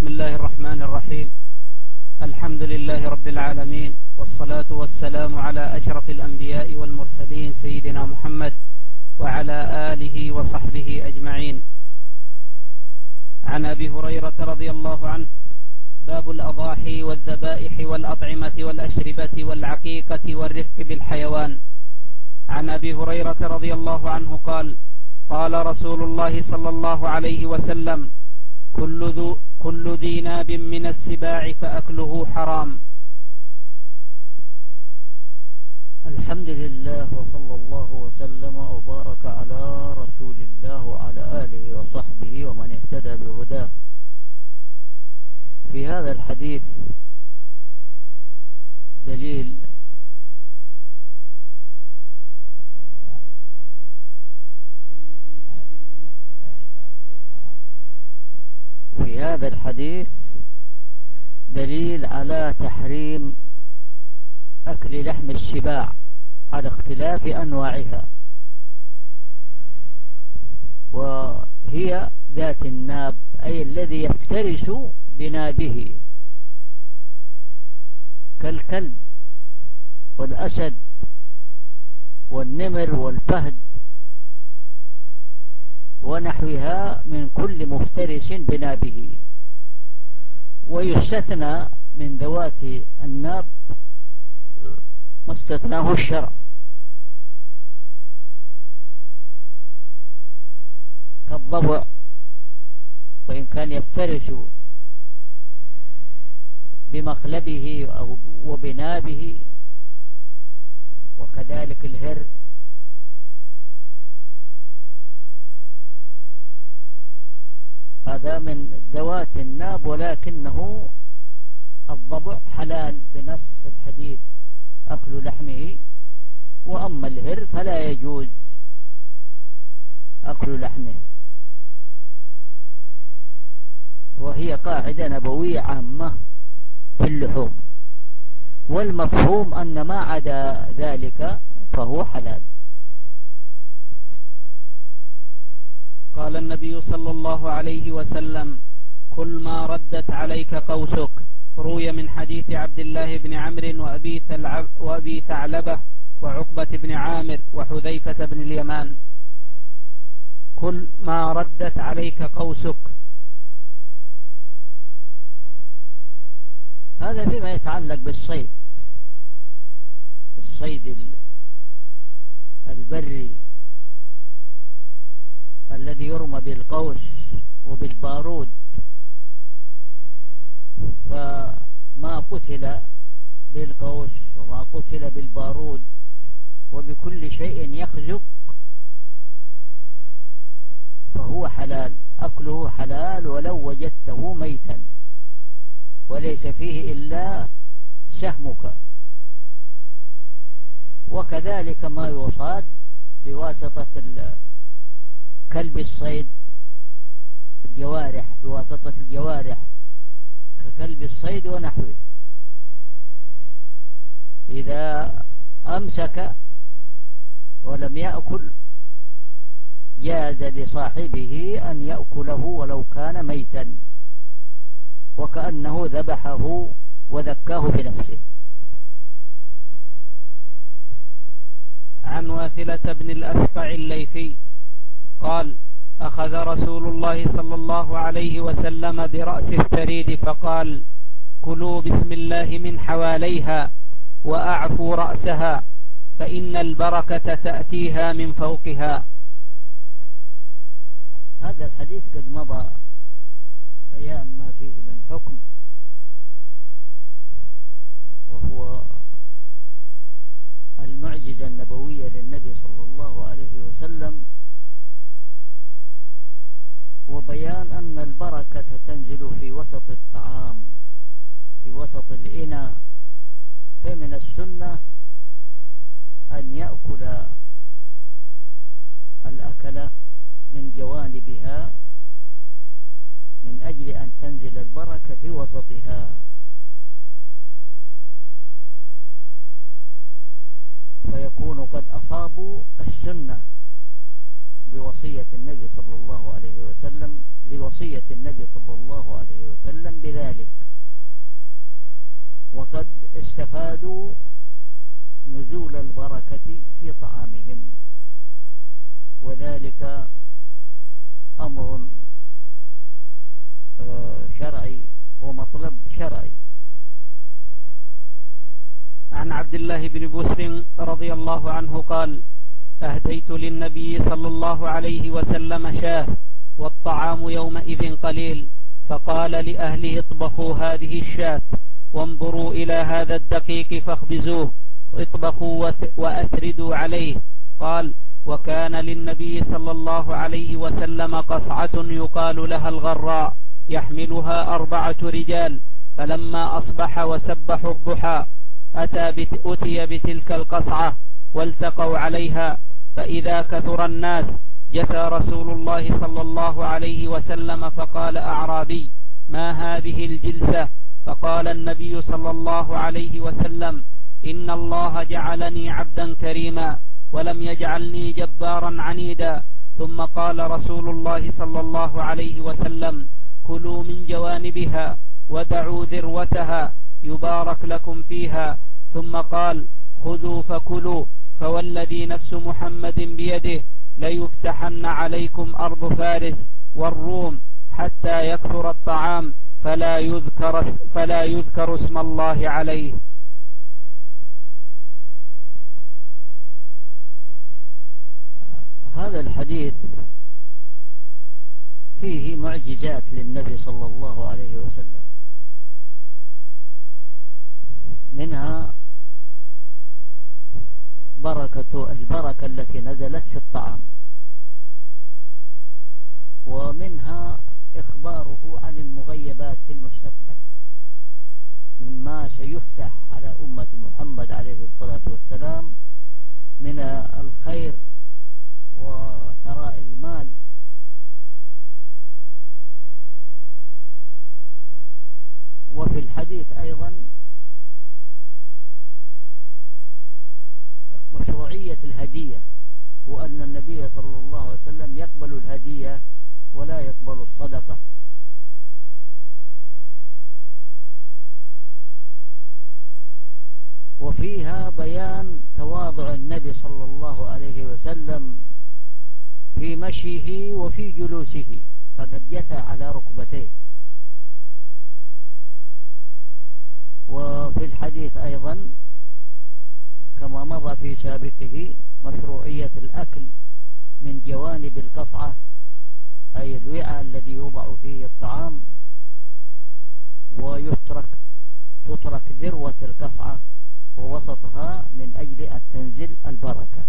بسم الله الرحمن الرحيم. الحمد لله رب العالمين، والصلاة والسلام على أشرف الأنبياء والمرسلين سيدنا محمد وعلى آله وصحبه أجمعين. عن أبي هريرة رضي الله عنه: باب الأضاحي والذبائح والأطعمة والأشربة والعقيقة والرفق بالحيوان. عن أبي هريرة رضي الله عنه قال: قال رسول الله صلى الله عليه وسلم: كل ذي ناب من السباع فأكله حرام. الحمد لله، وصلى الله وسلم وبارك على رسول الله وعلى آله وصحبه ومن اهتدى بهداه. في هذا الحديث دليل على تحريم أكل لحم السباع على اختلاف أنواعها، وهي ذات الناب، أي الذي يفترس بنابه، كالكلب والأسد والنمر والفهد ونحوها من كل مفترس بنابه. ويستثنى من ذوات الناب ما استثناه الشرع، كالضبع وإن كان يفترس بمخلبه وبنابه، وكذلك الهر. هذا من ذوات الناب، ولكنه الضبع حلال بنص الحديث أكل لحمه، وأما الهر فلا يجوز أكل لحمه. وهي قاعدة نبوية عامة في اللحوم، والمفهوم أن ما عدا ذلك فهو حلال. قال النبي صلى الله عليه وسلم: كل ما ردت عليك قوسك. روي من حديث عبد الله بن عمرو وأبي ثعلبة وعقبة بن عامر وحذيفة بن اليمان: كل ما ردت عليك قوسك. هذا فيما يتعلق بالصيد، الصيد البري الذي يرمى بالقوس وبالبارود. فما قتل بالقوس وما قتل بالبارود وبكل شيء يخزق فهو حلال، أكله حلال ولو وجدته ميتا وليس فيه إلا سهمك. وكذلك ما يصاد بواسطة كلب الصيد، الجوارح، بواسطة الجوارح ككلب الصيد ونحوه، إذا أمسك ولم يأكل جاز لصاحبه أن يأكله ولو كان ميتا، وكأنه ذبحه وذكاه بنفسه. عن واثلة بن الأسقع الليثي قال: أخذ رسول الله صلى الله عليه وسلم برأس الثريد فقال: كلوا بسم الله من حواليها وأعفوا رأسها، فإن البركة تأتيها من فوقها. هذا الحديث قد مضى بيان ما فيه من حكم، وهو المعجزة النبوية للنبي صلى الله عليه وسلم، وبيان أن البركة تنزل في وسط الطعام، في وسط الإناء. فمن السنة أن يأكل الأكلة من جوانبها من أجل أن تنزل البركة في وسطها. فيكون قد أصابوا السنة بوصية النبي صلى الله عليه وسلم لوصية النبي صلى الله عليه وسلم بذلك، وقد استفادوا نزول البركة في طعامهم، وذلك أمر شرعي ومطلب شرعي. عن عبد الله بن بسر رضي الله عنه قال: أهديت للنبي صلى الله عليه وسلم شاه والطعام يومئذ قليل، فقال لأهله: اطبخوا هذه الشاة وانظروا إلى هذا الدقيق فاخبزوه، اطبخوا وأثردوا عليه. قال: وكان للنبي صلى الله عليه وسلم قصعة يقال لها الغراء يحملها 4 رجال، فلما أصبح وسبحوا الضحى أتي بتلك القصعة والتقوا عليها، فإذا كثر الناس جثى رسول الله صلى الله عليه وسلم فقال: أعرابي: ما هذه الجلسة؟ فقال النبي صلى الله عليه وسلم: إن الله جعلني عبدا كريما ولم يجعلني جبارا عنيدا. ثم قال رسول الله صلى الله عليه وسلم: كلوا من جوانبها ودعوا ذروتها يبارك لكم فيها. ثم قال: خذوا فكلوا، فوالذي نفس محمد بيده ليفتحن عليكم أرض فارس والروم حتى يكثر الطعام فلا يذكر اسم الله عليه. هذا الحديث فيه معجزات للنبي صلى الله عليه وسلم، منها البركة التي نزلت في الطعام، ومنها إخباره عن المغيبات في المستقبل مما سيفتح على أمة محمد عليه الصلاة والسلام من الخير وثراء المال. وفي الحديث أيضا مشروعية الهدية، وأن النبي صلى الله عليه وسلم يقبل الهدية ولا يقبل الصدقة. وفيها بيان تواضع النبي صلى الله عليه وسلم في مشيه وفي جلوسه، فقد جثى على ركبتيه. وفي الحديث أيضا كما مضى في سابقه مشروعية الأكل من جوانب القصعة، أي الوعاء الذي يوضع فيه الطعام، تترك ذروة القصعة ووسطها من أجل أن تنزل البركة.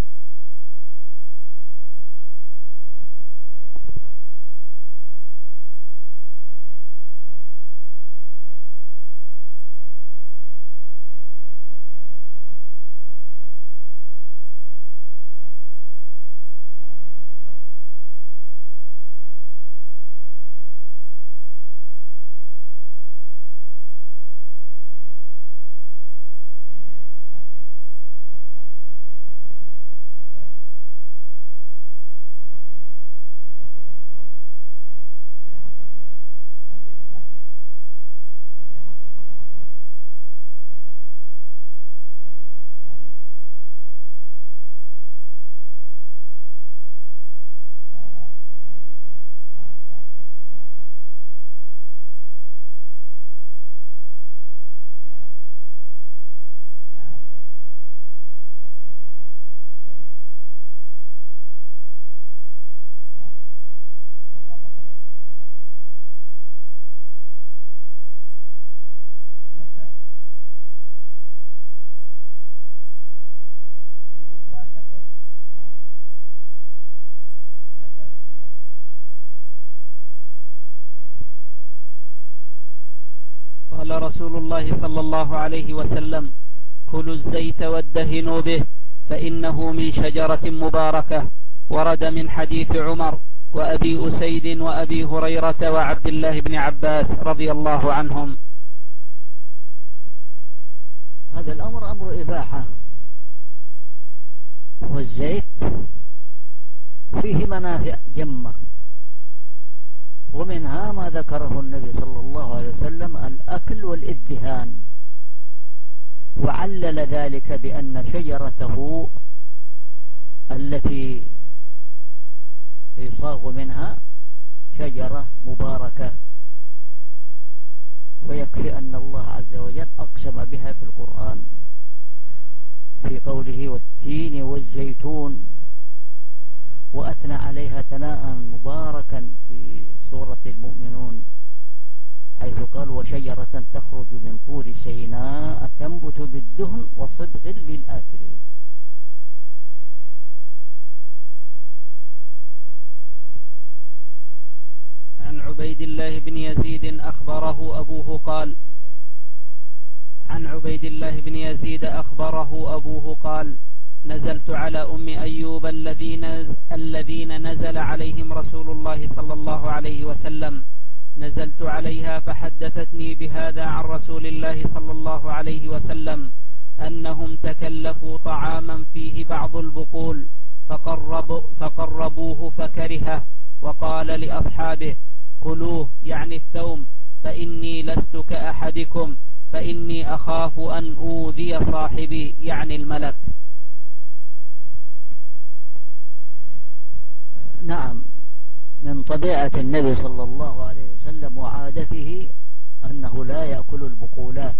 قال رسول الله صلى الله عليه وسلم: كلوا الزيت وادهنوا به فإنه من شجرة مباركة. ورد من حديث عمر وأبي أسيد وأبي هريرة وعبد الله بن عباس رضي الله عنهم. هذا الأمر أمر إباحة، والزيت فيه منافع جمة، ومنها ما ذكره النبي صلى الله عليه وسلم الأكل والإدهان، وعلل ذلك بأن شجرته التي يصاغ منها شجرة مباركة، ويكفي أن الله عز وجل أقسم بها في القرآن في قوله والتين والزيتون، وأثنى عليها ثناء مباركا في سورة المؤمنون حيث قال وشجرة تخرج من طور سيناء تنبت بالدهن وصبغ للآكلين. عن عبيد الله بن يزيد أخبره أبوه قال عن عبيد الله بن يزيد أخبره أبوه قال نزلت على أم أيوب الذين نزل عليهم رسول الله صلى الله عليه وسلم، نزلت عليها فحدثتني بهذا عن رسول الله صلى الله عليه وسلم أنهم تكلفوا طعاما فيه بعض البقول فقربوه فكرهه، وقال لأصحابه كلوه يعني الثوم، فإني لست كأحدكم، فإني أخاف أن أوذي صاحبي يعني الملك. نعم، من طبيعة النبي صلى الله عليه وسلم وعادته أنه لا يأكل البقولات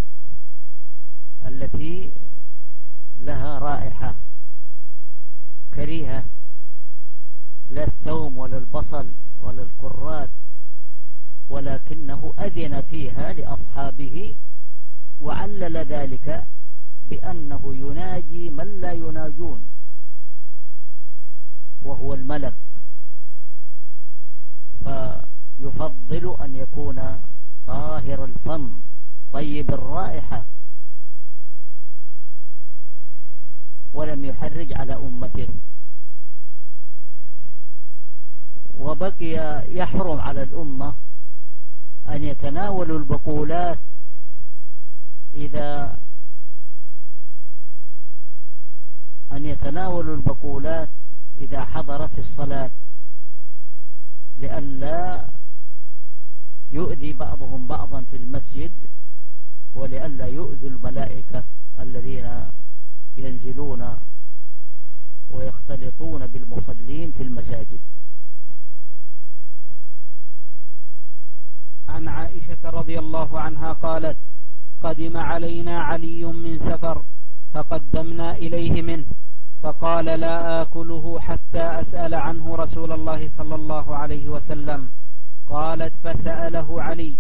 التي لها رائحة كريهة، لا الثوم ولا البصل ولا الكرات، ولكنه أذن فيها لأصحابه، وعلل ذلك بأنه يناجي من لا يناجون وهو الملك، فيفضل أن يكون طاهر الفم طيب الرائحة، ولم يحرج على أمته. وبقي يحرم على الأمة أن يتناولوا البقولات إذا حضرت الصلاة، لئلا يؤذي بعضهم بعضا في المسجد، ولئلا يؤذي الملائكة الذين ينزلون ويختلطون بالمصلين في المساجد. عن عائشة رضي الله عنها قالت قدم علينا علي من سفر فقدمنا إليه منه، فقال لا آكله حتى أسأل عنه رسول الله صلى الله عليه وسلم. قالت فسأله علي.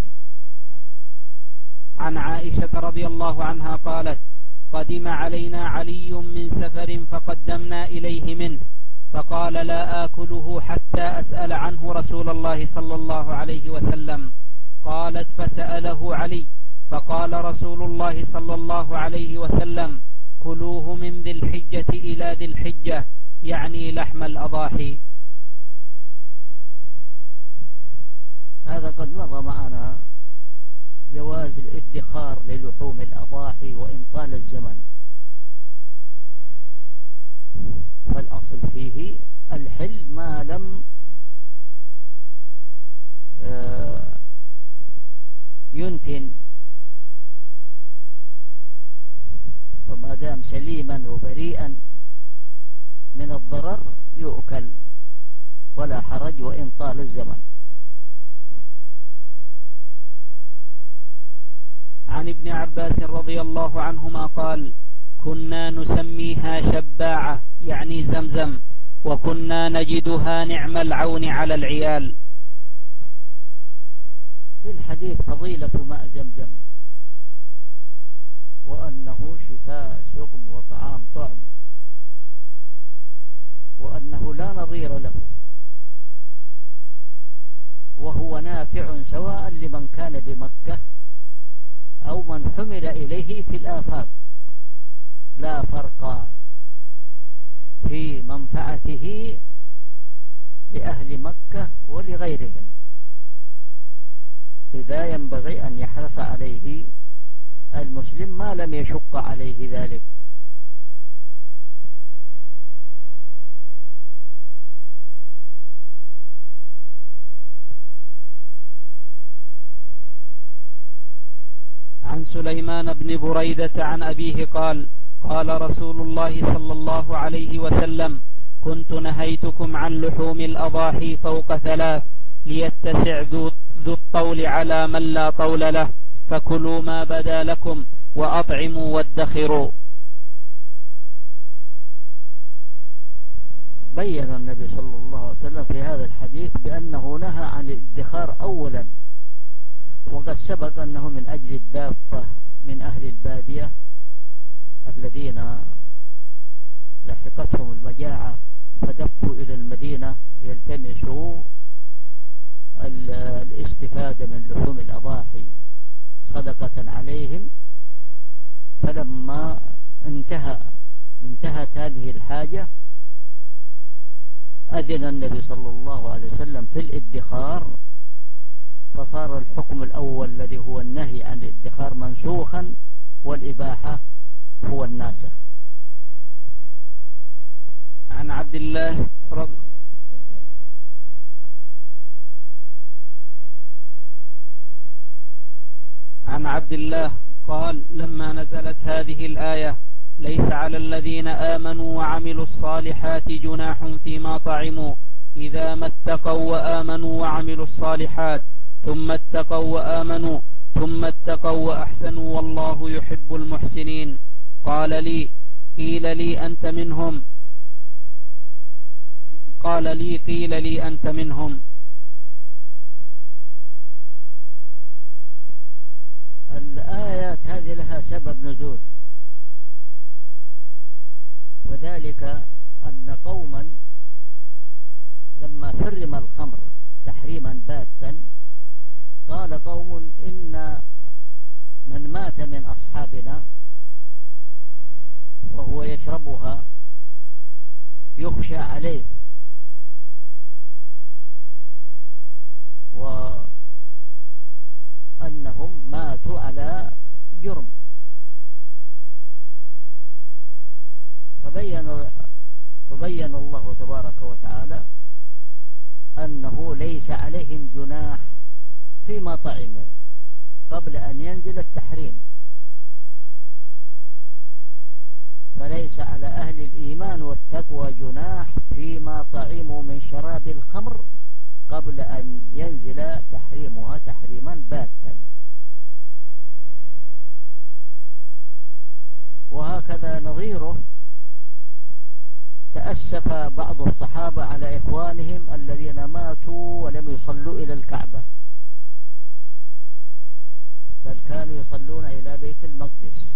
عن عائشة رضي الله عنها قالت قدم علينا علي من سفر فقدمنا إليه منه، فقال لا آكله حتى أسأل عنه رسول الله صلى الله عليه وسلم. قالت فسأله علي فقال رسول الله صلى الله عليه وسلم كلوه من ذي الحجة إلى ذي الحجة، يعني لحم الأضاحي. هذا قد مضى معنا جواز الادخار للحوم الأضاحي وإن طال الزمن، فالأصل فيه الحل ما لم ينتن، فما دام سليما وبريئا من الضرر يؤكل ولا حرج وإن طال الزمن. عن ابن عباس رضي الله عنهما قال كنا نسميها شباعة يعني زمزم، وكنا نجدها نعم العون على العيال. في الحديث فضيلة ماء زمزم، وأنه شفاء سقم وطعام طعم، وأنه لا نظير له، وهو نافع سواء لمن كان بمكة أو من حمل إليه في الآفاق، لا فرق في منفعته لأهل مكة ولغيرهم، إذا ينبغي أن يحرص عليه المسلم ما لم يشق عليه ذلك. سليمان بن بريدة عن أبيه قال قال رسول الله صلى الله عليه وسلم كنت نهيتكم عن لحوم الأضاحي فوق 3 ليتسع ذو الطول على من لا طول له فكلوا ما بدا لكم وأطعموا وادخروا. بين النبي صلى الله عليه وسلم في هذا الحديث بأنه نهى عن الادخار أولا، وقد سبق أنه من أجل الدافة من أهل البادية الذين لحقتهم المجاعة فدفوا إلى المدينة يلتمسوا الاستفادة من لحوم الأضاحي صدقة عليهم، فلما انتهت هذه الحاجة أذن النبي صلى الله عليه وسلم في الادخار، فصار الحكم الأول الذي هو النهي عن الادخار منسوخا والإباحة هو الناسخ. عن عبد الله قال لما نزلت هذه الآية ليس على الذين آمنوا وعملوا الصالحات جناح فيما طعموا إذا ما اتقوا وآمنوا وعملوا الصالحات ثم اتقوا وآمنوا ثم اتقوا وأحسنوا والله يحب المحسنين. قيل لي أنت منهم. الآيات هذه لها سبب نزول، وذلك أن قوما لما حرم الخمر تحريما باتا قال قوم إن من مات من أصحابنا وهو يشربها يخشى عليه، وأنهم ماتوا على جرم، فبين الله تبارك وتعالى أنه ليس عليهم جناح فيما طعموا قبل أن ينزل التحريم، فليس على أهل الإيمان والتقوى جناح فيما طعموا من شراب الخمر قبل أن ينزل تحريمها تحريما باتا. وهكذا نظيره تأسف بعض الصحابة على إخوانهم الذين ماتوا ولم يصلوا إلى الكعبة، بل كانوا يصلون إلى بيت المقدس،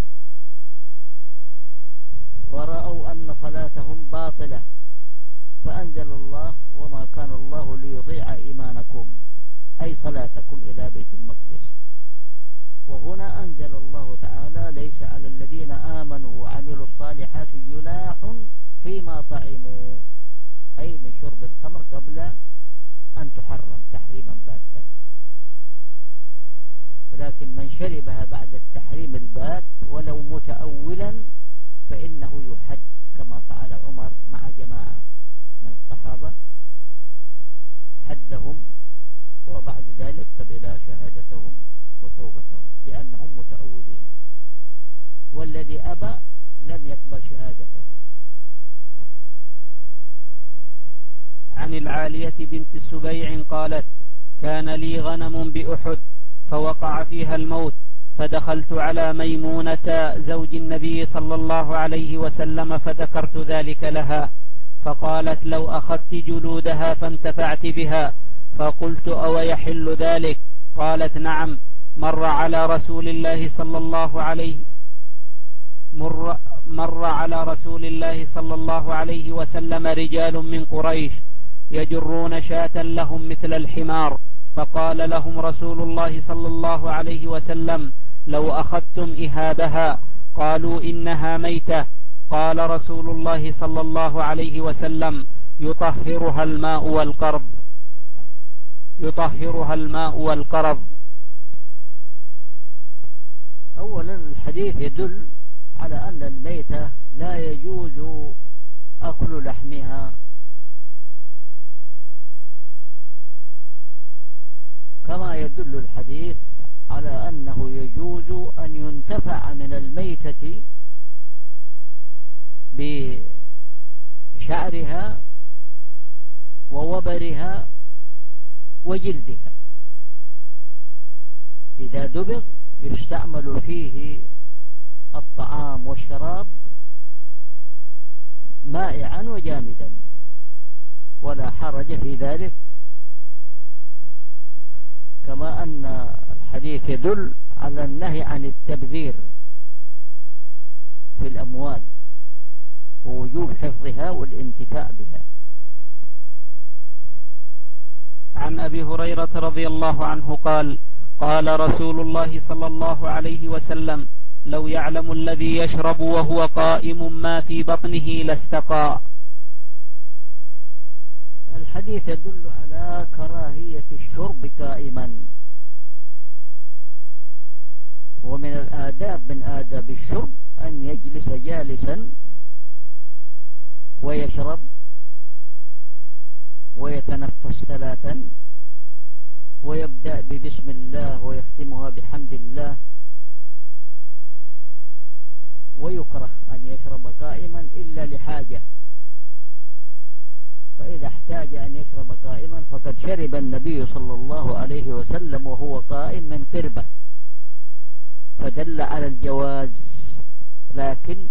ورأوا أن صلاتهم باطلة، فأنزل الله وما كان الله ليضيع إيمانكم أي صلاتكم إلى بيت المقدس. وهنا أنزل الله تعالى ليس على الذين آمنوا وعملوا الصالحات جناح فيما طعموا أي من شرب الخمر قبل أن تحرم تحريما باتا، ولكن من شربها بعد التحريم البات ولو متأولا فإنه يحد كما فعل عمر مع جماعة من الصحابة، حدهم وبعد ذلك قبل شهادتهم وتوبتهم لأنهم متأولين، والذي أبى لم يقبل شهادته. عن العالية بنت السبيع قالت كان لي غنم بأحد فوقع فيها الموت، فدخلت على ميمونة زوج النبي صلى الله عليه وسلم فذكرت ذلك لها، فقالت لو أخذت جلودها فانتفعت بها، فقلت أو يحل ذلك؟ قالت نعم. مر على رسول الله صلى الله عليه وسلم رجال من قريش يجرون شاة لهم مثل الحمار، فقال لهم رسول الله صلى الله عليه وسلم لو أخذتم إهابها؟ قالوا إنها ميتة. قال رسول الله صلى الله عليه وسلم يطهرها الماء والقرض. أولا الحديث يدل على أن الميتة لا يجوز أكل لحمها، كما يدل الحديث على أنه يجوز أن ينتفع من الميتة بشعرها ووبرها وجلدها. إذا دبغ يستعمل فيه الطعام والشراب مائعا وجامدا، ولا حرج في ذلك، كما أن الحديث يدل على النهي عن التبذير في الأموال ووجوب حفظها والانتفاع بها. عن أبي هريرة رضي الله عنه قال: قال رسول الله صلى الله عليه وسلم: لو يعلم الذي يشرب وهو قائم ما في بطنه لاستقى. الحديث يدل على كراهية الشرب قائما، ومن الآداب من آداب الشرب أن يجلس جالسا ويشرب ويتنفس 3 ويبدأ ببسم الله ويختمها بحمد الله. ويكره أن يشرب قائما إلا لحاجة، فإذا احتاج أن يشرب قائما فقد شرب النبي صلى الله عليه وسلم وهو قائم من قربة، فدل على الجواز، لكن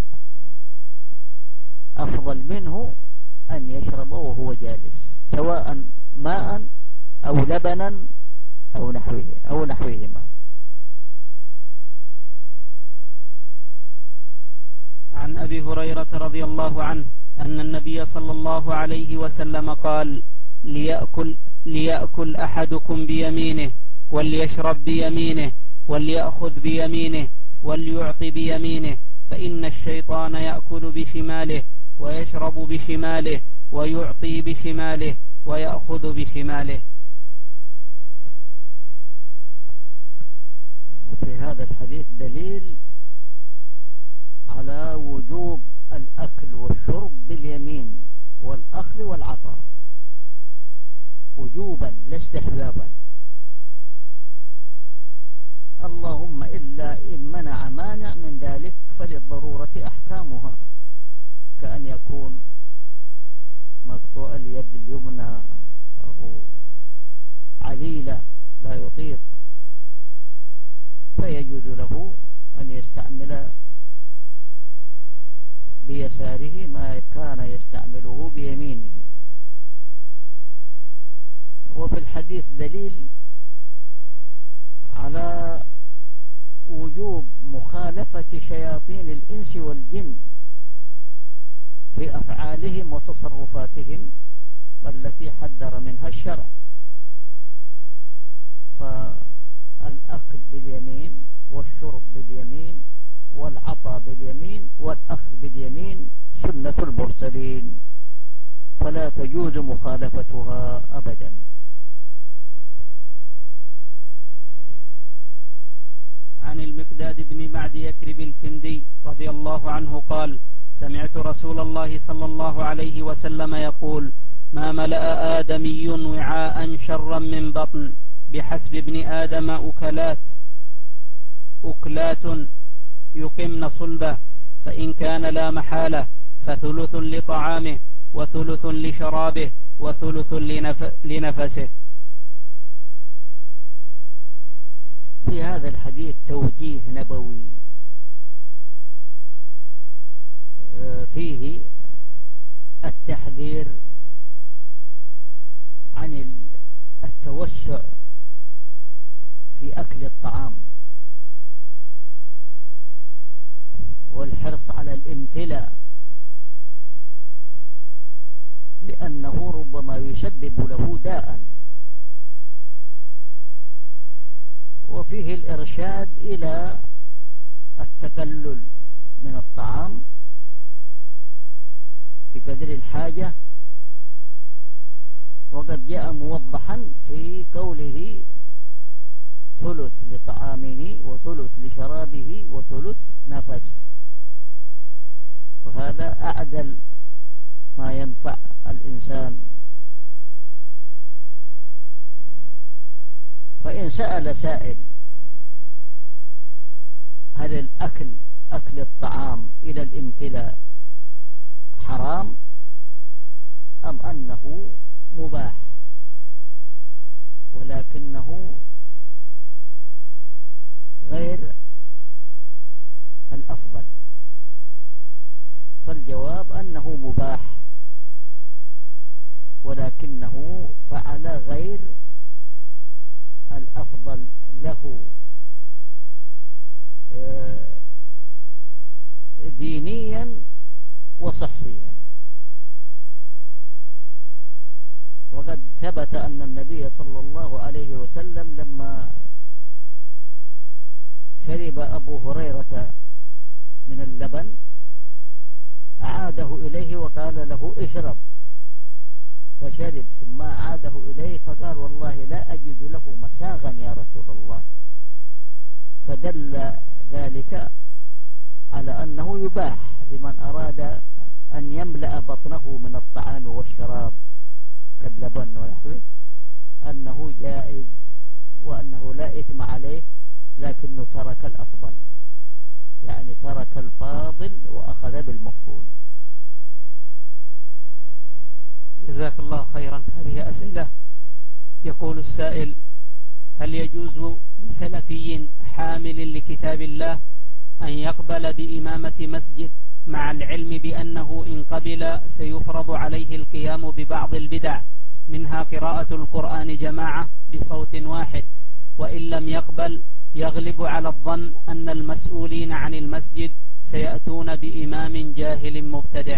أفضل منه أن يشرب وهو جالس، سواء ماء أو لبنا أو نحوهما. عن أبي هريرة رضي الله عنه أن النبي صلى الله عليه وسلم قال: ليأكل أحدكم بيمينه، وليشرب بيمينه، وليأخذ بيمينه، وليعطي بيمينه، فإن الشيطان يأكل بشماله ويشرب بشماله ويعطي بشماله ويأخذ بشماله. وفي هذا الحديث دليل على وجوب الأكل والشرب باليمين والأخذ والعطاء وجوبا لا استحبابا، اللهم إلا إن منع مانع من ذلك فللضرورة أحكامها، كأن يكون مقطوع اليد اليمنى أو عليلة لا يطيق، فيجوز له أن يستعمل بيساره ما كان يستعمله بيمينه. وفي الحديث دليل على وجوب مخالفة شياطين الإنس والجن في أفعالهم وتصرفاتهم التي حذر منها الشرع، فالأكل باليمين والشرب باليمين والعطاء باليمين والأخذ باليمين سنة المرسلين، فلا تجوز مخالفتها أبدا. عن المقداد بن معد يكرب الكندي رضي الله عنه قال: سمعت رسول الله صلى الله عليه وسلم يقول: ما ملأ آدمي وعاء شرا من بطن، بحسب ابن آدم أكلات يقمن صلبه، فإن كان لا محالة فثلث لطعامه وثلث لشرابه وثلث لنفسه. في هذا الحديث توجيه نبوي فيه التحذير عن التوسع في أكل الطعام والحرص على الامتلاء، لأنه ربما يسبب له داء، وفيه الإرشاد إلى التقلل من الطعام بقدر الحاجة، وقد جاء موضحا في قوله ثلث لطعامه وثلث لشرابه وثلث نفس، وهذا أعدل ما ينفع الإنسان. فإن سأل سائل هل أكل الطعام إلى الامتلاء حرام أم أنه مباح ولكنه غير الأفضل؟ فالجواب أنه مباح ولكنه فعل غير الأفضل له دينيا وصحيا. وقد ثبت أن النبي صلى الله عليه وسلم لما شرب أبو هريرة من اللبن أعاده إليه وقال له اشرب، فشرب ثم عاده إليه فقال والله لا أجد له مساغا يا رسول الله، فدل ذلك على أنه يباح لمن أراد أن يملأ بطنه من الطعام والشراب كاللبن ونحوه، أنه جائز وأنه لا إثم عليه، لكنه ترك الأفضل، يعني ترك الفاضل وأخذ بالمفضول. جزاك الله خيرا. هذه أسئلة. يقول السائل: هل يجوز لسلفي حامل لكتاب الله أن يقبل بإمامة مسجد مع العلم بأنه إن قبل سيفرض عليه القيام ببعض البدع منها قراءة القرآن جماعة بصوت واحد، وإن لم يقبل يغلب على الظن أن المسؤولين عن المسجد سيأتون بإمام جاهل مبتدع؟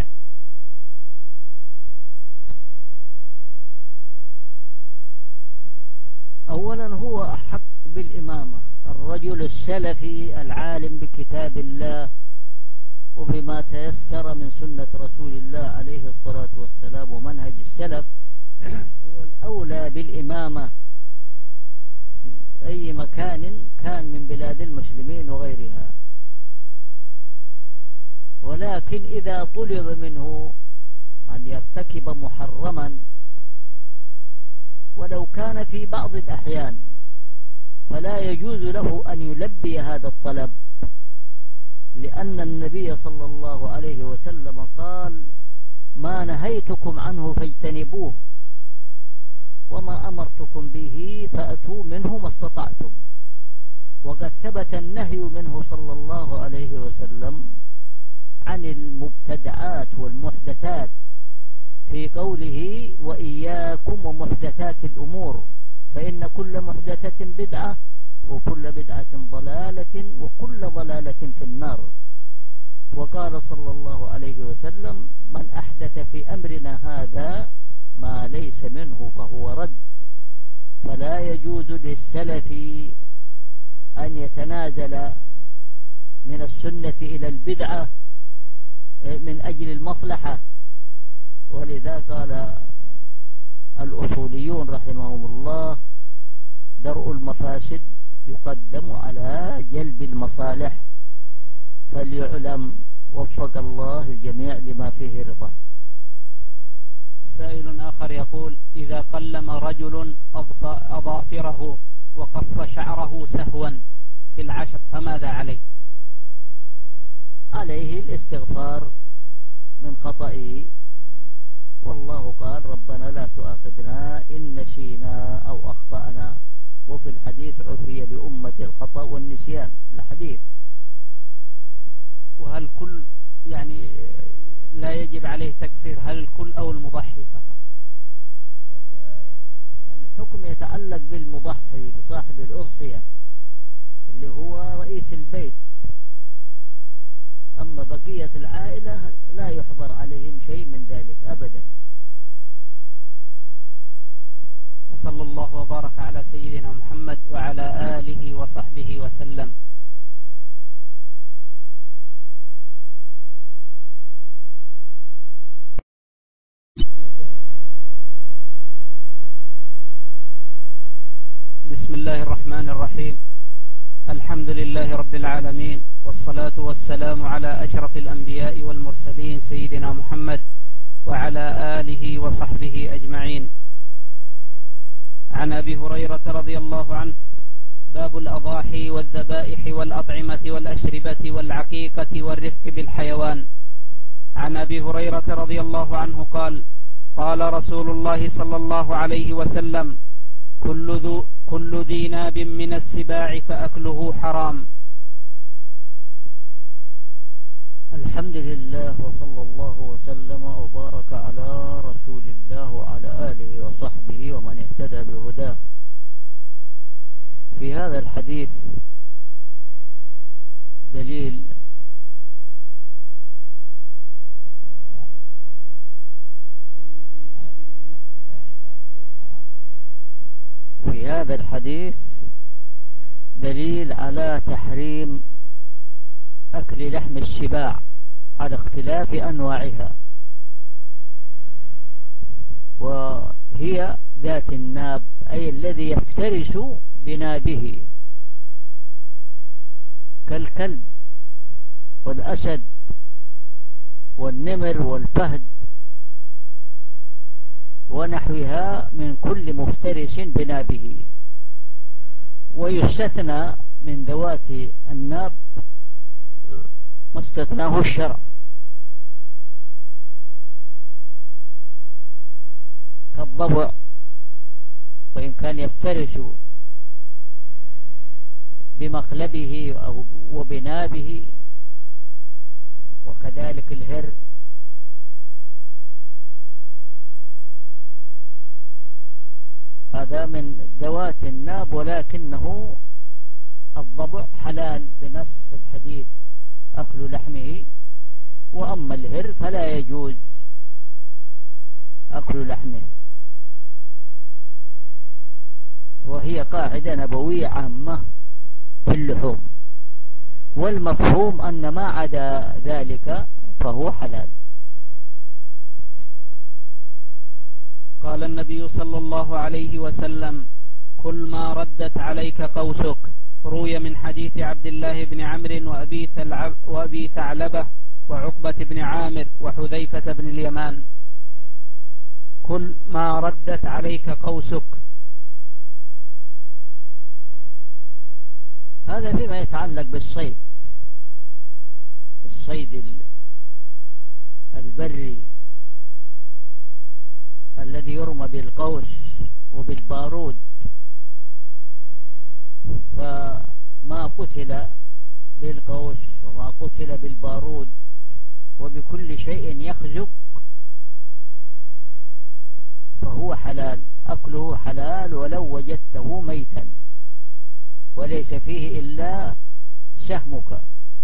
أولا هو أحق بالإمامة الرجل السلفي العالم بكتاب الله وبما تيسر من سنة رسول الله عليه الصلاة والسلام ومنهج السلف، هو الأولى بالإمامة في أي مكان كان من بلاد المسلمين وغيرها. ولكن إذا طلب منه أن يرتكب محرما ولو كان في بعض الأحيان فلا يجوز له أن يلبي هذا الطلب، لأن النبي صلى الله عليه وسلم قال: ما نهيتكم عنه فاجتنبوه وما أمرتكم به فأتوا منه ما استطعتم. وقد ثبت النهي منه صلى الله عليه وسلم عن المبتدعات والمحدثات في قوله: وإياكم ومحدثات الأمور فإن كل محدثة بدعة وكل بدعة ضلالة وكل ضلالة في النار. وقال صلى الله عليه وسلم: من أحدث في أمرنا هذا ما ليس منه فهو رد. فلا يجوز للسلف أن يتنازل من السنة إلى البدعة من أجل المصلحة. ولذا قال الأصوليون رحمهم الله: درء المفاسد يقدم على جلب المصالح. فليعلم وفق الله الجميع لما فيه رضا. سائل آخر يقول: إذا قلم رجل أظافره وقص شعره سهوا في العشر فماذا عليه؟ عليه الاستغفار من خطئه، والله قال: ربنا لا تؤاخذنا إن نسينا أو أخطأنا. وفي الحديث: عفي لأمة الخطأ والنسيان، الحديث. وهل كل يعني لا يجب عليه تكسير؟ هل الكل أو المضحي فقط؟ الحكم يتعلق بالمضحي بصاحب الأضحية اللي هو رئيس البيت، أما بقية العائلة لا يحضر عليهم شيء من ذلك أبدا. وصلى الله وبارك على سيدنا محمد وعلى آله وصحبه وسلم. بسم الله الرحمن الرحيم. الحمد لله رب العالمين، والصلاة والسلام على أشرف الأنبياء والمرسلين سيدنا محمد وعلى آله وصحبه أجمعين. عن أبي هريرة رضي الله عنه: باب الأضاحي والذبائح والأطعمة والأشربة والعقيقة والرفق بالحيوان. عن أبي هريرة رضي الله عنه قال: قال رسول الله صلى الله عليه وسلم: كل ذي ناب من السباع فأكله حرام. الحمد لله، وصلى الله وسلم وبارك على رسول الله وعلى آله وصحبه ومن اهتدى بهداه. في هذا الحديث دليل في هذا الحديث دليل على تحريم أكل لحم السباع على اختلاف أنواعها، وهي ذات الناب، أي الذي يفترس بنابه كالكلب والأسد والنمر والفهد ونحوها من كل مفترس بنابه. ويستثنى من ذوات الناب ما استثناه الشرع كالضبع، وإن كان يفترس بمخلبه وبنابه، وكذلك الهر. هذا من ذوات الناب، ولكنه الضبع حلال بنص الحديث أكل لحمه، وأما الهر فلا يجوز أكل لحمه. وهي قاعدة نبوية عامة في اللحوم، والمفهوم أن ما عدا ذلك فهو حلال. قال النبي صلى الله عليه وسلم: كل ما ردت عليك قوسك. روي من حديث عبد الله بن عمرو وأبي ثعلبة وعقبة بن عامر وحذيفة بن اليمان: كل ما ردت عليك قوسك. هذا فيما يتعلق بالصيد، الصيد البري الذي يرمى بالقوس وبالبارود. فما قتل بالقوس وما قتل بالبارود وبكل شيء يخزق فهو حلال، أكله حلال ولو وجدته ميتا وليس فيه إلا سهمك.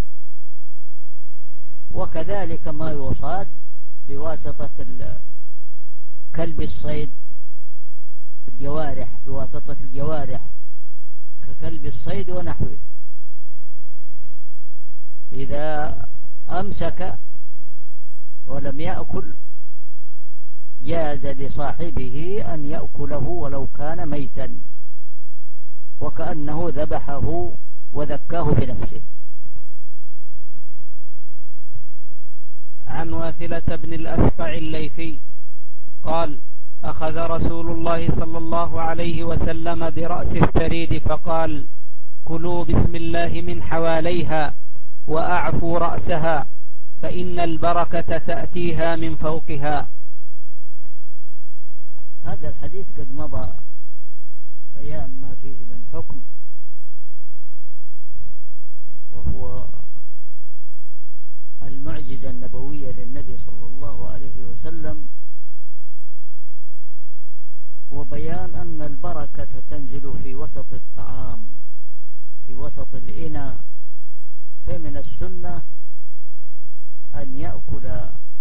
وكذلك ما يصاد بواسطة كلب الصيد، الجوارح، بواسطة الجوارح ككلب الصيد ونحوه، إذا أمسك ولم يأكل جاز لصاحبه أن يأكله ولو كان ميتا، وكأنه ذبحه وذكاه بنفسه. عن واثلة بن الأسقع الليثي قال: أخذ رسول الله صلى الله عليه وسلم برأس الثريد فقال: كلوا بسم الله من حواليها وأعفوا رأسها فإن البركة تأتيها من فوقها. هذا الحديث قد مضى بيان ما فيه من حكم، وهو المعجزة النبوية للنبي صلى الله عليه وسلم، وبيان أن البركة تنزل في وسط الطعام، في وسط الإناء. فمن السنة أن يأكل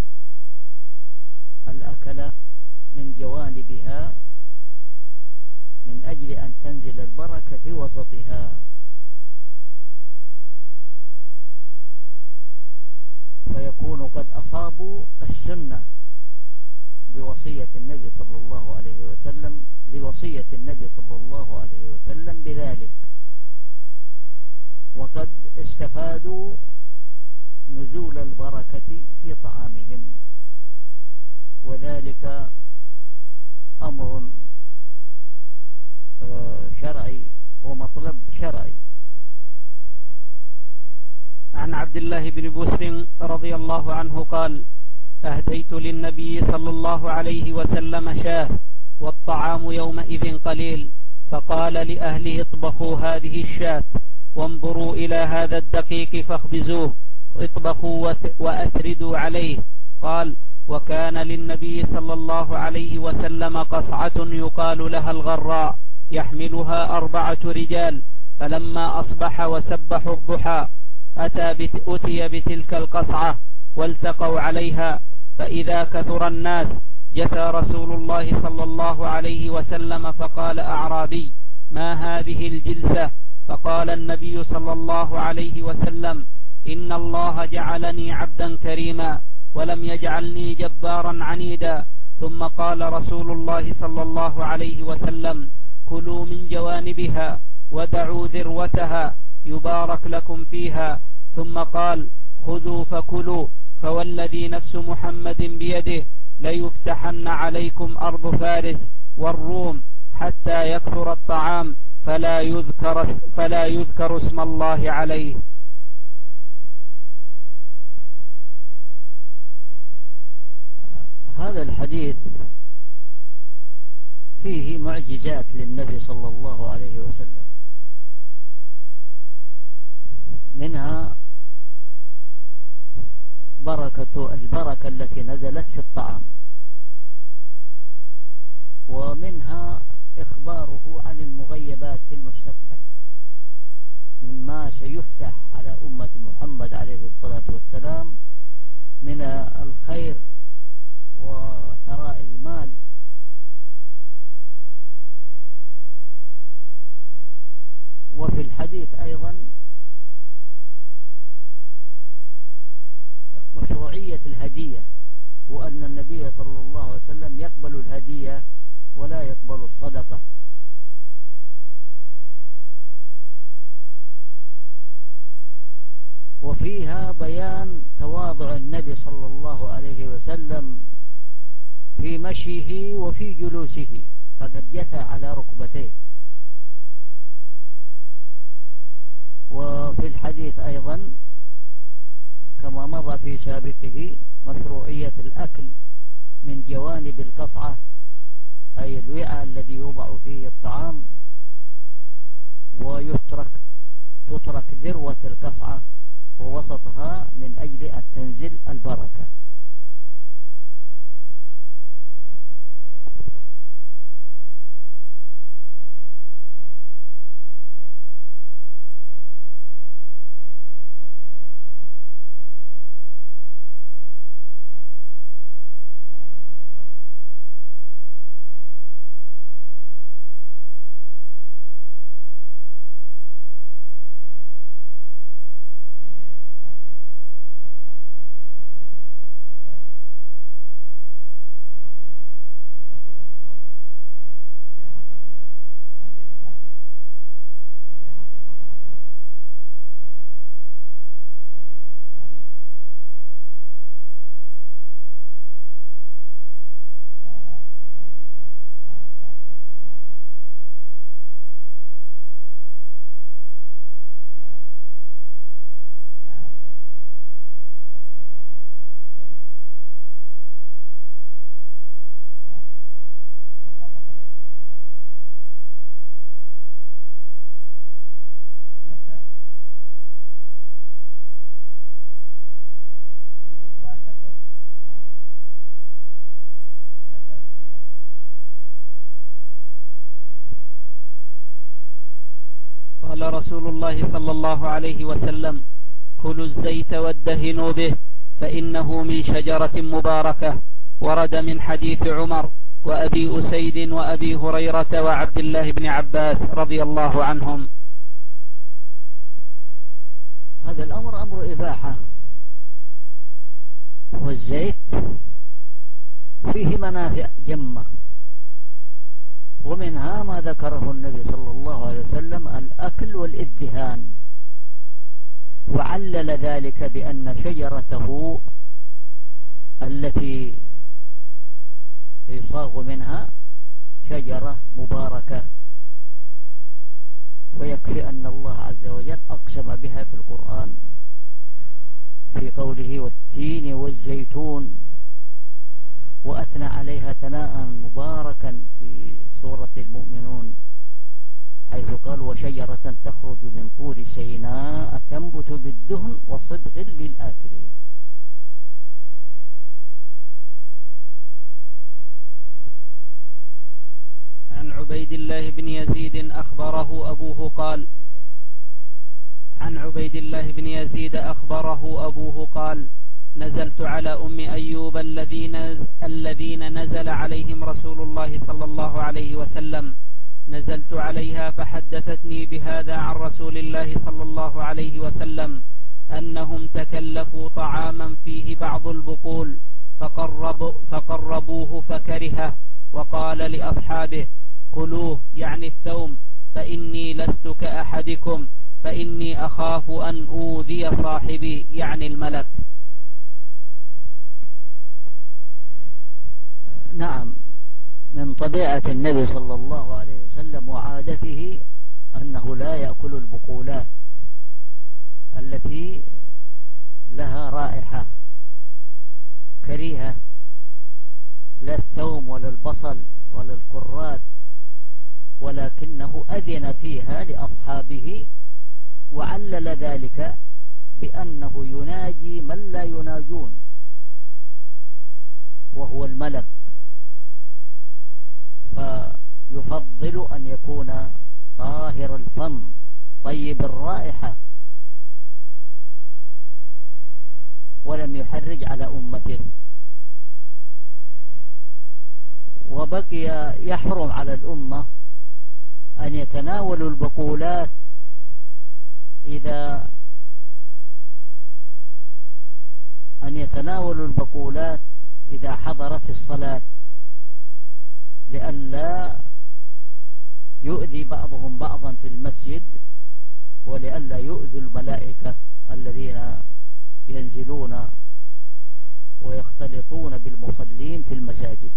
الأكلة من جوانبها من أجل أن تنزل البركة في وسطها. فيكون قد أصابوا السنة بوصية النبي صلى الله عليه وسلم، لوصية النبي صلى الله عليه وسلم بذلك، وقد استفادوا نزول البركة في طعامهم، وذلك أمر شرعي ومطلوب مطلب شرعي. عن عبد الله بن بسر رضي الله عنه قال: أهديت للنبي صلى الله عليه وسلم شاه والطعام يومئذ قليل، فقال لأهله: اطبخوا هذه الشاة وانظروا إلى هذا الدقيق فاخبزوه، اطبخوا وأثردوا عليه. قال: وكان للنبي صلى الله عليه وسلم قصعة يقال لها الغراء يحملها 4 رجال، فلما أصبح وسبحوا الضحى أتي بتلك القصعة والتقوا عليها، فإذا كثر الناس جثى رسول الله صلى الله عليه وسلم فقال: أعرابي: ما هذه الجلسة؟ فقال النبي صلى الله عليه وسلم: إن الله جعلني عبدا كريما ولم يجعلني جبارا عنيدا. ثم قال رسول الله صلى الله عليه وسلم: كلوا من جوانبها ودعوا ذروتها يبارك لكم فيها. ثم قال: خذوا فكلوا، فوالذي نفس محمد بيده ليفتحن عليكم أرض فارس والروم حتى يكثر الطعام فلا يذكر اسم الله عليه. هذا الحديث فيه معجزات للنبي صلى الله عليه وسلم، منها البركة التي نزلت في الطعام، ومنها إخباره عن المغيبات في المستقبل مما سيفتح على أمة محمد عليه الصلاة والسلام من الخير وثراء المال. وفي الحديث أيضا مشروعية الهدية، وأن النبي صلى الله عليه وسلم يقبل الهدية ولا يقبل الصدقة. وفيها بيان تواضع النبي صلى الله عليه وسلم في مشيه وفي جلوسه، فقد جثى على ركبتيه. وفي الحديث أيضا كما مضى في سابقه مشروعية الأكل من جوانب القصعة، أي الوعاء الذي يوضع فيه الطعام، تترك ذروة القصعة ووسطها من أجل أن تنزل البركة. قال رسول الله صلى الله عليه وسلم: كلوا الزيت وادهنوا به فإنه من شجرة مباركة. ورد من حديث عمر وأبي أسيد وأبي هريرة وعبد الله بن عباس رضي الله عنهم. هذا الأمر أمر إباحة، والزيت فيه منافع جمة، ومنها ما ذكره النبي صلى الله عليه وسلم: الأكل والإدهان، وعلل ذلك بأن شجرته التي يصاغ منها شجرة مباركة، ويكفي أن الله عز وجل أقسم بها في القرآن في قوله والتين والزيتون، وأثنى عليها ثناء مباركا في سورة المؤمنون حيث قال وشجرة تخرج من طور سيناء تنبت بالدهن وصبغ للآكلين. عن عبيد الله بن يزيد أخبره أبوه قال عن عبيد الله بن يزيد أخبره أبوه قال نزلت على أم أيوب الذين نزل عليهم رسول الله صلى الله عليه وسلم، نزلت عليها فحدثتني بهذا عن رسول الله صلى الله عليه وسلم أنهم تكلفوا طعاما فيه بعض البقول فقربوه فكرهه وقال لأصحابه كلوه يعني الثوم فإني لست كأحدكم فإني أخاف أن أوذي صاحبي يعني الملك. نعم، من طبيعة النبي صلى الله عليه وسلم وعادته أنه لا يأكل البقولات التي لها رائحة كريهة، لا الثوم ولا البصل ولا الكرات، ولكنه أذن فيها لأصحابه وعلل ذلك بأنه يناجي من لا يناجون وهو الملك، فيفضل أن يكون طاهر الفم طيب الرائحة، ولم يحرج على أمته. وبقي يحرم على الأمة أن يتناولوا البقولات إذا حضرت الصلاة، لئلا يؤذي بعضهم بعضا في المسجد، ولئلا يؤذوا الملائكة الذين ينزلون ويختلطون بالمصلين في المساجد.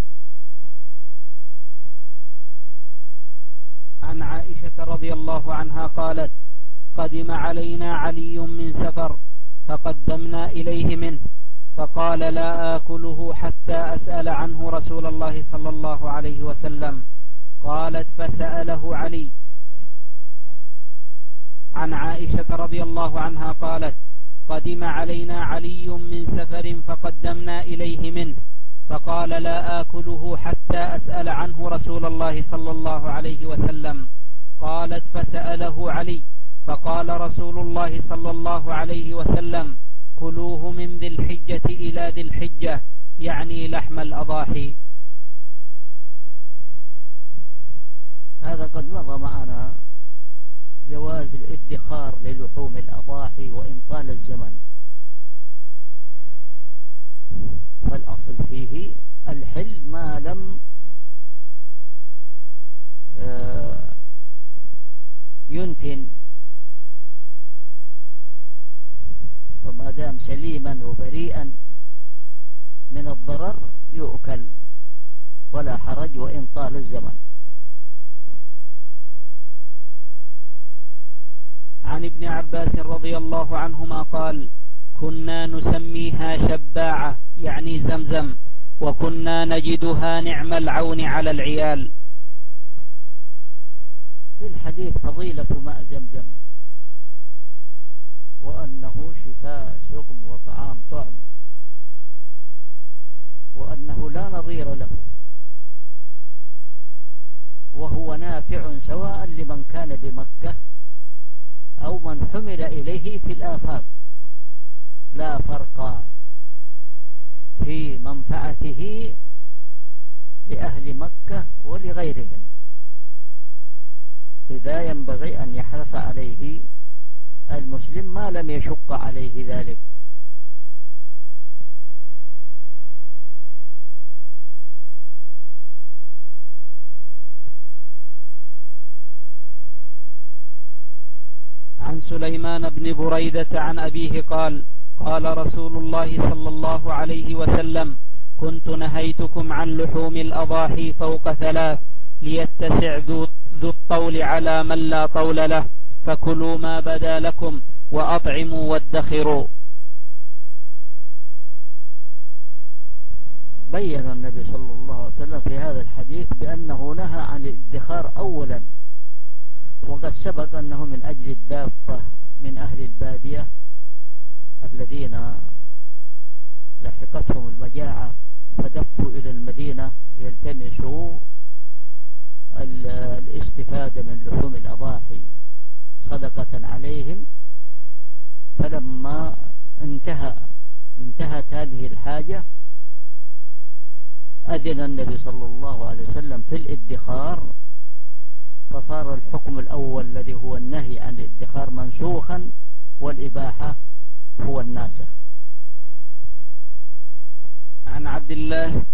عن عائشة رضي الله عنها قالت قدم علينا علي من سفر فقدمنا إليه منه فقال لا آكله حتى أسأل عنه رسول الله صلى الله عليه وسلم. قالت فسأله علي. عن عائشة رضي الله عنها قالت قدم علينا علي من سفر فقدمنا إليه منه فقال لا آكله حتى أسأل عنه رسول الله صلى الله عليه وسلم. قالت فسأله علي فقال رسول الله صلى الله عليه وسلم كلوه من ذي الحجة إلى ذي الحجة يعني لحم الأضاحي. هذا قد مضى معنا جواز الادخار للحوم الأضاحي وإن طال الزمن، فالأصل فيه الحل ما لم ينتن، فما دام سليما وبريئا من الضرر يؤكل ولا حرج وإن طال الزمن. عن ابن عباس رضي الله عنهما قال كنا نسميها شباعة يعني زمزم وكنا نجدها نعم العون على العيال. في الحديث فضيلة ماء زمزم وأنه شفاء سقم وطعام طعم، وأنه لا نظير له، وهو نافع سواء لمن كان بمكة أو من حمل إليه في الآفاق، لا فرق في منفعته لأهل مكة ولغيرهم، إذا ينبغي أن يحرص عليه المسلم ما لم يشق عليه ذلك. عن سليمان بن بريدة عن أبيه قال قال رسول الله صلى الله عليه وسلم كنت نهيتكم عن لحوم الأضاحي فوق 3 ليتسع ذو الطول على من لا طول له، فكلوا ما بدا لكم وأطعموا وادخروا. بين النبي صلى الله عليه وسلم في هذا الحديث بأنه نهى عن الادخار أولا، وقد سبق أنه من أجل الدافة من أهل البادية الذين لحقتهم المجاعة فدفوا إلى المدينة يلتمسوا الاستفادة من لحوم الأضاحي صدقة عليهم، فلما انتهت هذه الحاجة أذن النبي صلى الله عليه وسلم في الادخار، فصار الحكم الأول الذي هو النهي عن الادخار منسوخا، والإباحة هو الناسخ. عن عبد الله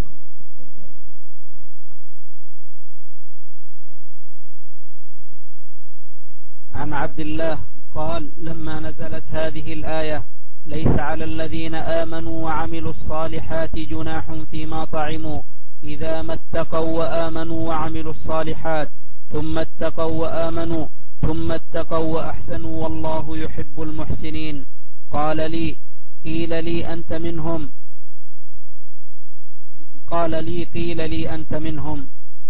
قال: لما نزلت هذه الآية: ليس على الذين آمنوا وعملوا الصالحات جناح فيما طعموا إذا ما اتقوا وآمنوا وعملوا الصالحات ثم اتقوا وآمنوا ثم اتقوا وأحسنوا والله يحب المحسنين. قيل لي أنت منهم.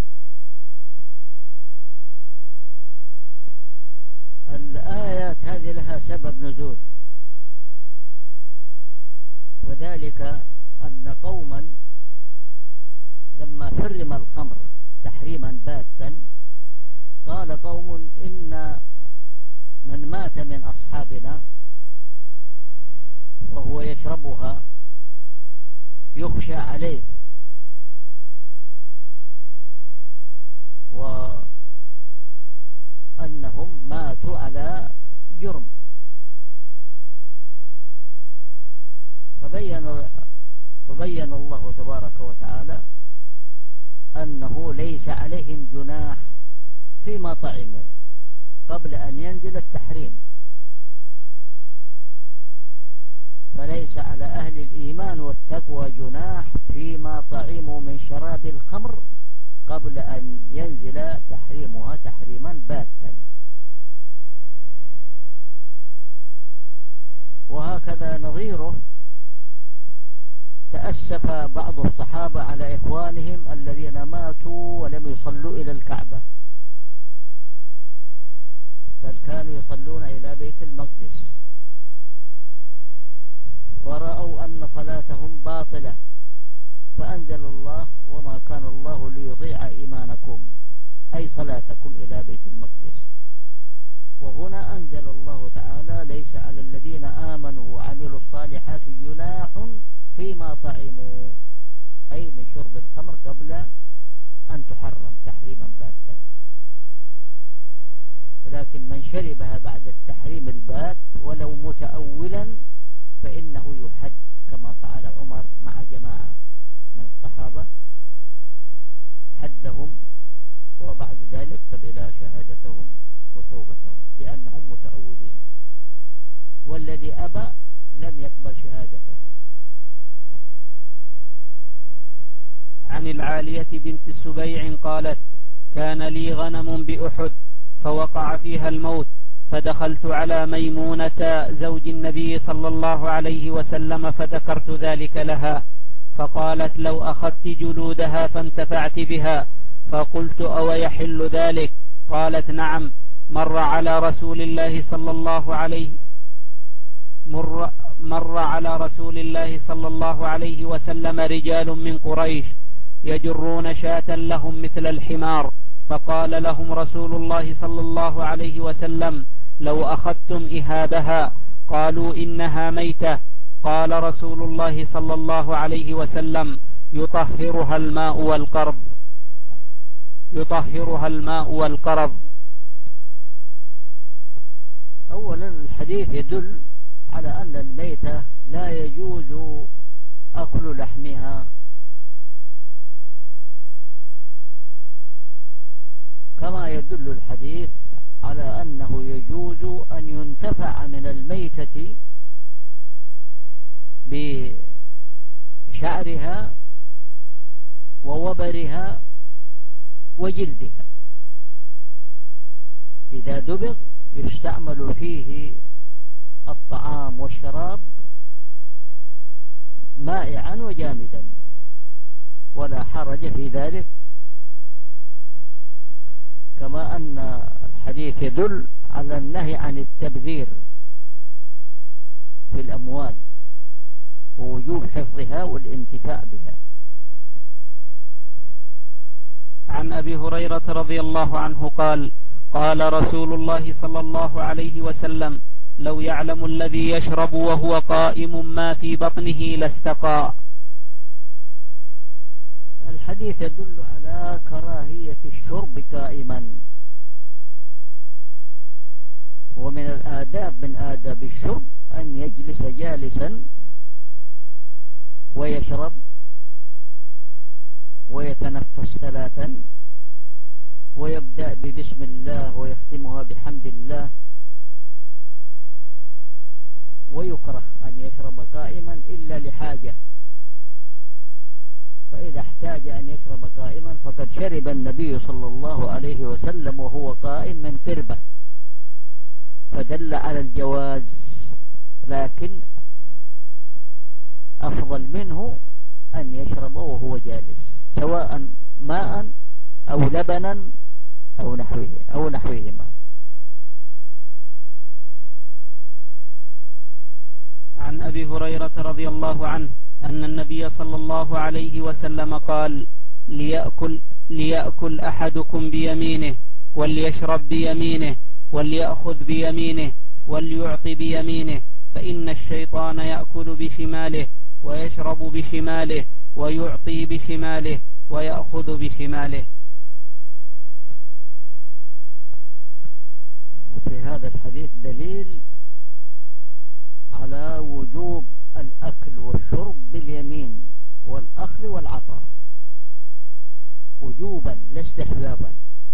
الآيات هذه لها سبب نزول، وذلك أن قوما لما حرم الخمر تحريما باتا قال قوم إن من مات من أصحابنا وهو يشربها يخشى عليه، وأنهم ماتوا على جرم، فبين الله تبارك وتعالى أنه ليس عليهم جناح فيما طعموا قبل أن ينزل التحريم، فليس على أهل الإيمان والتقوى جناح فيما طعموا من شراب الخمر قبل أن ينزل تحريمها تحريما باتا. وهكذا نظيره تأسف بعض الصحابة على إخوانهم الذين ماتوا ولم يصلوا إلى الكعبة، بل كانوا يصلون إلى بيت المقدس، ورأوا أن صلاتهم باطلة، فأنزل الله: وما كان الله ليضيع إيمانكم، أي صلاتكم إلى بيت المقدس. وهنا أنزل الله تعالى: ليس على الذين آمنوا وعملوا الصالحات جناح فيما طعموا، أي من شرب الخمر قبل أن تحرم تحريما باتا. ولكن من شربها بعد التحريم البات ولو متأولا فإنه يحد، كما فعل عمر مع جماعة من الصحابة، حدهم وبعد ذلك قبل شهادتهم وتوبتهم لأنهم متأولين، والذي أبى لم يقبل شهادته. عن العالية بنت السبيع قالت: كان لي غنم بأحد فوقع فيها الموت، فدخلت على ميمونة زوج النبي صلى الله عليه وسلم فذكرت ذلك لها، فقالت: لو أخذت جلودها فانتفعت بها. فقلت: أو يحل ذلك؟ قالت: نعم. مر على رسول الله صلى الله عليه وسلم رجال من قريش يجرون شاة لهم مثل الحمار، فقال لهم رسول الله صلى الله عليه وسلم: لو أخذتم إهابها. قالوا: إنها ميتة. قال رسول الله صلى الله عليه وسلم: يطهرها الماء والقرض. أولا الحديث يدل على أن الميتة لا يجوز أكل لحمها، كما يدل الحديث على أنه يجوز أن ينتفع من الميتة بشعرها ووبرها وجلدها، إذا دبغ يستعمل فيه الطعام والشراب مائعا وجامدا، ولا حرج في ذلك، كما أن الحديث يدل على النهي عن التبذير في الأموال ووجوب حفظها والانتفاع بها. عن أبي هريرة رضي الله عنه قال: قال رسول الله صلى الله عليه وسلم: لو يعلم الذي يشرب وهو قائم ما في بطنه لاستقى. الحديث يدل على كراهية الشرب قائما، ومن الآداب من آداب الشرب أن يجلس جالسا ويشرب ويتنفس 3 ويبدأ ببسم الله ويختمها بحمد الله. ويكره أن يشرب قائما إلا لحاجة، فإذا احتاج أن يشرب قائما فقد شرب النبي صلى الله عليه وسلم وهو قائم من قربة، فدل على الجواز، لكن أفضل منه أن يشرب وهو جالس، سواء ماء أو لبنا أو نحوهما. عن أبي هريرة رضي الله عنه أن النبي صلى الله عليه وسلم قال: ليأكل أحدكم بيمينه وليشرب بيمينه وليأخذ بيمينه وليعطي بيمينه، فإن الشيطان يأكل بشماله ويشرب بشماله ويعطي بشماله ويأخذ بشماله. وفي هذا الحديث دليل على وجوب الأكل والشرب باليمين والأخذ والعطاء وجوبا لا استحبابا،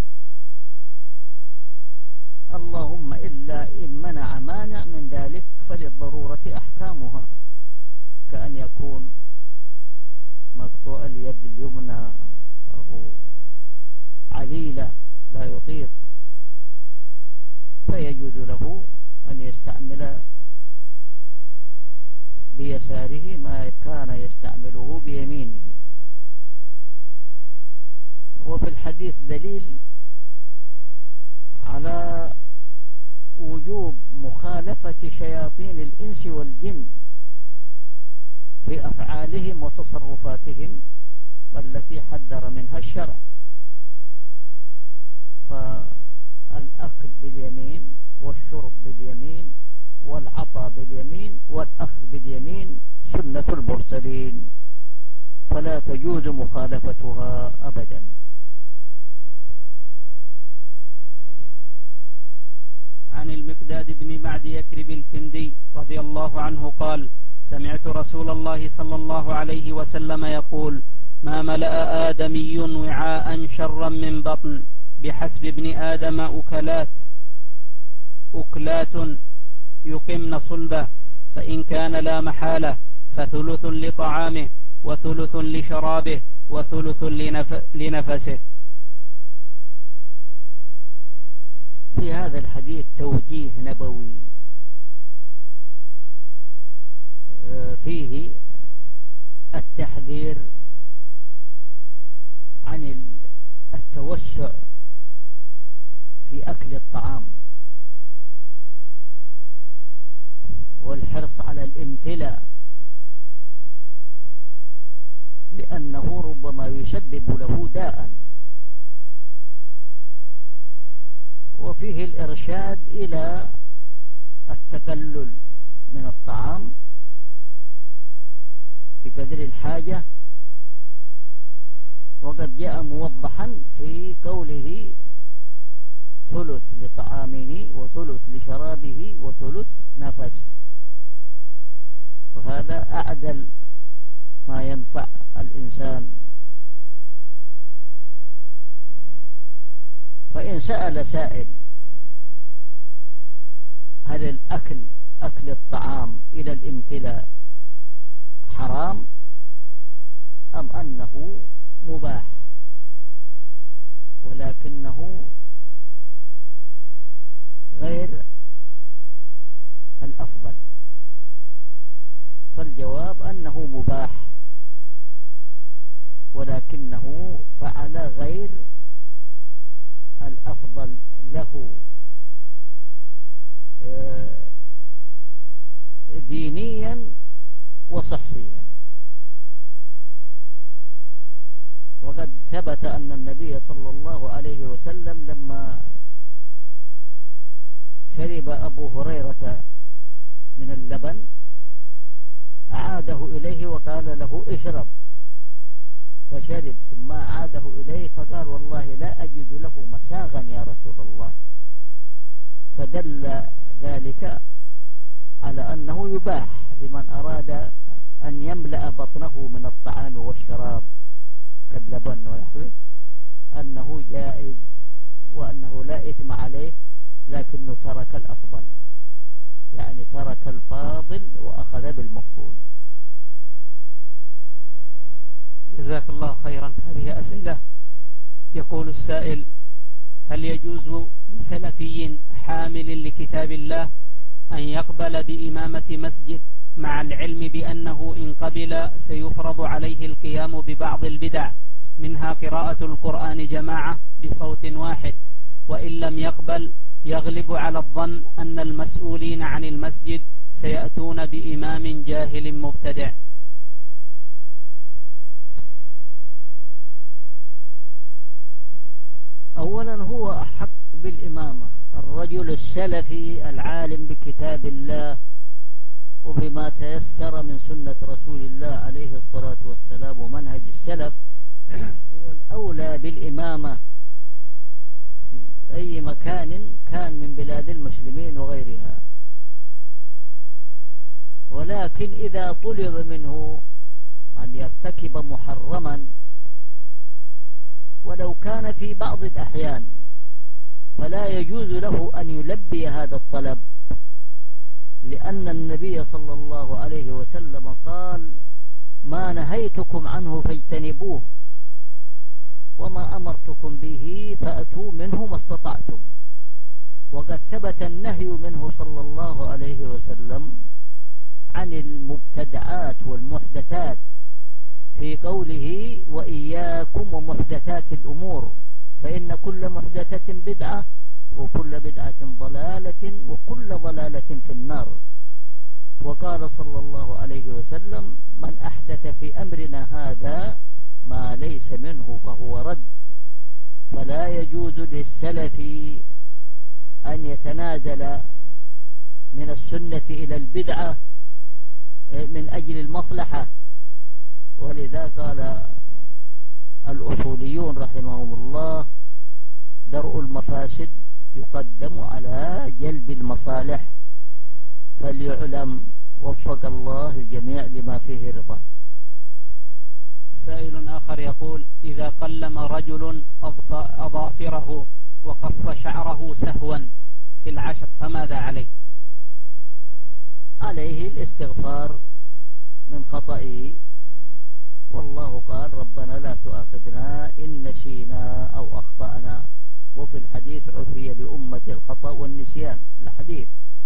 اللهم إلا إن منع مانع من ذلك فللضرورة أحكامها، كأن يكون مقطوع اليد اليمنى أو عليلة لا يطيق، فيجوز له أن يستعمل بيساره ما كان يستعمله بيمينه. وفي الحديث دليل على وجوب مخالفة شياطين الإنس والجن في أفعالهم وتصرفاتهم التي حذر منها الشرع، فالأكل باليمين والشرب باليمين والعطاء باليمين والأخذ باليمين سنة المرسلين، فلا تجوز مخالفتها أبدا. عن المقداد بن معد يكرب الكندي رضي الله عنه قال: سمعت رسول الله صلى الله عليه وسلم يقول: ما ملأ آدمي وعاء شرا من بطن، بحسب ابن آدم أكلات يقمن صلبه، فإن كان لا محالة فثلث لطعامه وثلث لشرابه وثلث لنفسه. في هذا الحديث توجيه نبوي فيه التحذير عن التوسع في أكل الطعام والحرص على الامتلاء، لأنه ربما يسبب له داء، وفيه الإرشاد إلى التقلل من الطعام بقدر الحاجة، وقد جاء موضحا في قوله ثلث لطعامه وثلث لشرابه وثلث نفس، وهذا أعدل ما ينفع الإنسان. فإن سأل سائل: هل أكل الطعام إلى الامتلاء حرام أم أنه مباح، ولكنه الأفضل؟ فالجواب أنه مباح، ولكنه فعل غير الأفضل له دينيا وصحيا. وقد ثبت أن النبي صلى الله عليه وسلم لما شرب أبو هريرة من اللبن عاده إليه وقال له اشرب، فشرب، ثم عاده إليه فقال والله لا أجد له مساغا يا رسول الله، فدل ذلك على أنه يباح لمن أراد أن يملأ بطنه من الطعام والشراب كاللبن ونحوه، أنه جائز وأنه لا إثم عليه، لكنه ترك الأفضل، يعني ترك الفاضل وأخذ بالمفضول. جزاك الله خيرا. هذه أسئلة. يقول السائل: هل يجوز لسلفي حامل لكتاب الله أن يقبل بإمامة مسجد مع العلم بأنه إن قبل سيفرض عليه القيام ببعض البدع، منها قراءة القرآن جماعة بصوت واحد، وإن لم يقبل يغلب على الظن أن المسؤولين عن المسجد سيأتون بإمام جاهل مبتدع؟ أولا هو أحق بالإمامة الرجل السلفي العالم بكتاب الله وبما تيسر من سنة رسول الله عليه الصلاة والسلام ومنهج السلف، هو الأولى بالإمامة في أي مكان كان من بلاد المسلمين وغيرها. ولكن إذا طلب منه أن يرتكب محرما ولو كان في بعض الأحيان فلا يجوز له أن يلبي هذا الطلب، لأن النبي صلى الله عليه وسلم قال: ما نهيتكم عنه فاجتنبوه وما أمرتكم به فأتوا منه ما استطعتم. وقد ثبت النهي منه صلى الله عليه وسلم عن المبتدعات والمحدثات في قوله: وإياكم ومحدثات الأمور فإن كل محدثة بدعة وكل بدعة ضلالة وكل ضلالة في النار. وقال صلى الله عليه وسلم: من أحدث في أمرنا هذا ما ليس منه فهو رد. فلا يجوز للسلف أن يتنازل من السنة إلى البدعة من أجل المصلحة. ولذا قال الأصوليون رحمهم الله: درء المفاسد يقدم على جلب المصالح. فليعلم وفق الله الجميع لما فيه رضا. سائل آخر يقول: إذا قلم رجل أظافره وقص شعره سهوا في العشر فماذا عليه؟ عليه الاستغفار من خطئه، والله قال: ربنا لا تؤاخذنا إن نسينا أو أخطأنا. وفي الحديث: عفي لأمة الخطأ والنسيان، الحديث.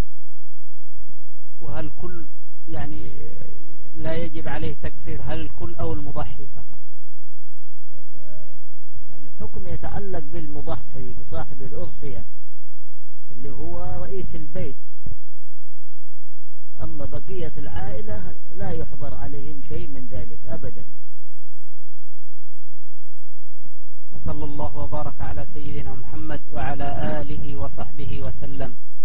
وهل كل يعني لا يجب عليه تكسير؟ هل الكل أو المضحي فقط؟ الحكم يتعلق بالمضحي بصاحب الأضحية اللي هو رئيس البيت. أما بقية العائلة لا يحضر عليهم شيء من ذلك أبدا. وصلى الله وبارك على سيدنا محمد وعلى آله وصحبه وسلم.